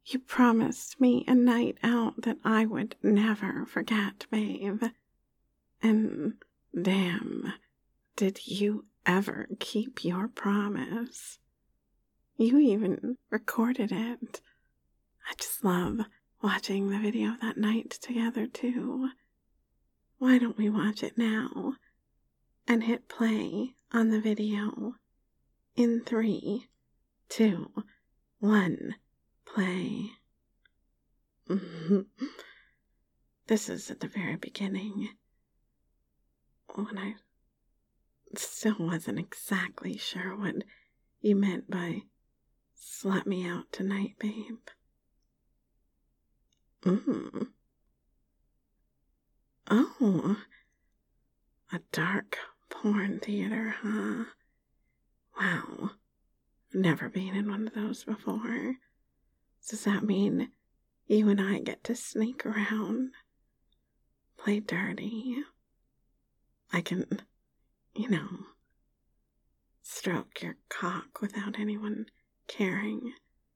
You promised me a night out that I would never forget, babe. And damn, did you ever keep your promise? You even recorded it. I just love watching the video that night together, too. Why don't we watch it now and hit play on the video in 3, 2, 1, play. This is at the very beginning, when I still wasn't exactly sure what you meant by "slut me out tonight, babe." Oh, a dark porn theater, huh? Wow, never been in one of those before. Does that mean you and I get to sneak around, play dirty? I can, stroke your cock without anyone caring.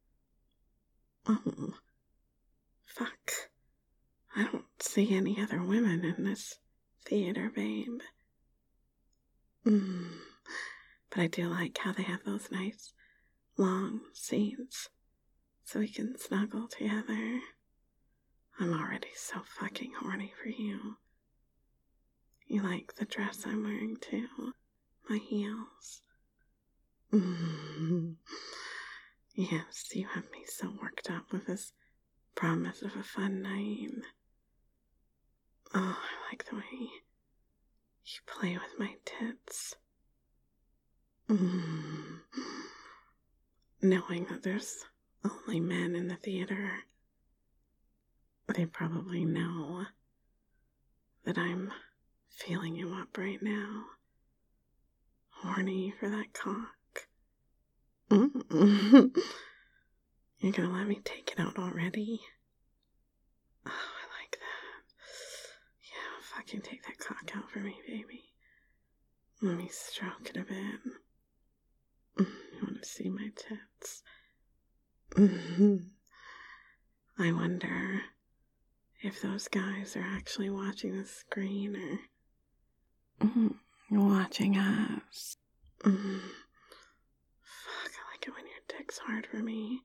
Oh, fuck. I don't see any other women in this theater, babe. But I do like how they have those nice, long seats so we can snuggle together. I'm already so fucking horny for you. You like the dress I'm wearing, too? My heels. Yes, you have me so worked up with this promise of a fun night. Oh, I like the way you play with my tits. Knowing that there's only men in the theater, they probably know that I'm feeling you up right now. Horny for that cock. You're gonna let me take it out already? Oh, I like that. Yeah, fucking take that cock out for me, baby. Let me stroke it a bit. You want to see my tits? I wonder if those guys are actually watching the screen or watching us. Fuck, I like it when your dick's hard for me.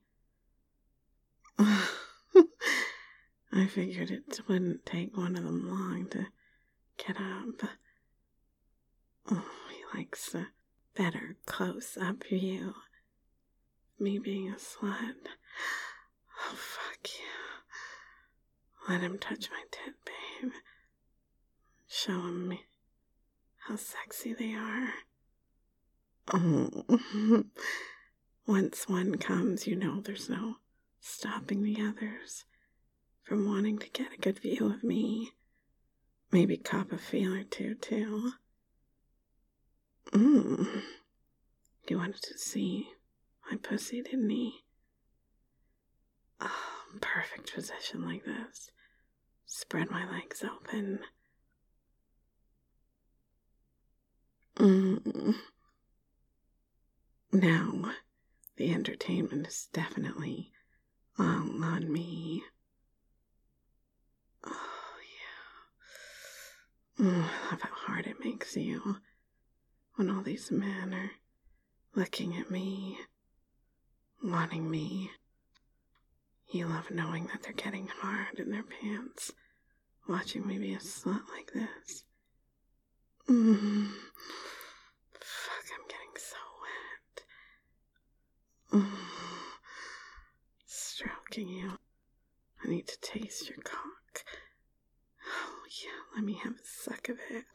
I figured it wouldn't take one of them long to get up. Oh, he likes a better close-up view. Me being a slut. Oh, fuck yeah. Let him touch my tit, babe. Show him how sexy they are. Oh. Once one comes, there's no stopping the others from wanting to get a good view of me. Maybe cop a feel or two, too. He wanted to see my pussy, didn't he? Oh, perfect position like this. Spread my legs open. Now, the entertainment is definitely all on me. Oh, yeah. I love how hard it makes you when all these men are looking at me, wanting me. You love knowing that they're getting hard in their pants, watching me be a slut like this. Fuck, I'm getting so wet. Stroking you. I need to taste your cock. Oh, yeah, let me have a suck of it.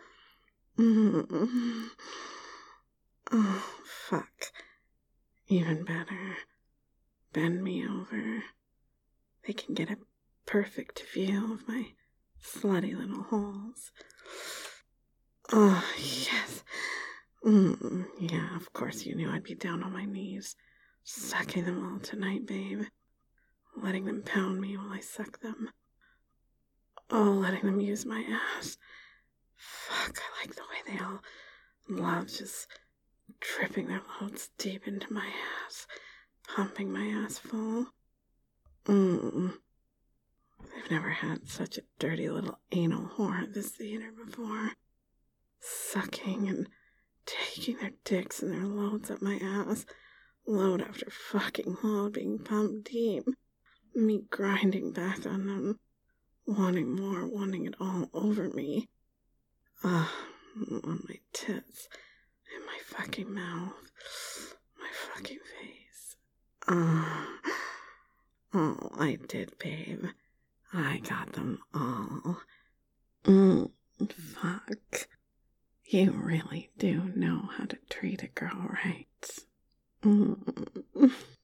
Oh, fuck. Even better. Bend me over. They can get a perfect view of my slutty little holes. Oh, yes. Yeah, of course you knew I'd be down on my knees, sucking them all tonight, babe. Letting them pound me while I suck them. Oh, letting them use my ass. Fuck, I like the way they all love just dripping their loads deep into my ass, pumping my ass full. I've never had such a dirty little anal whore at this theater before. Sucking and taking their dicks and their loads up my ass. Load after fucking load being pumped deep. Me grinding back on them. Wanting more, wanting it all over me. On my tits. In my fucking mouth. My fucking face. Oh, I did, babe. I got them all. Fuck. You really do know how to treat a girl right.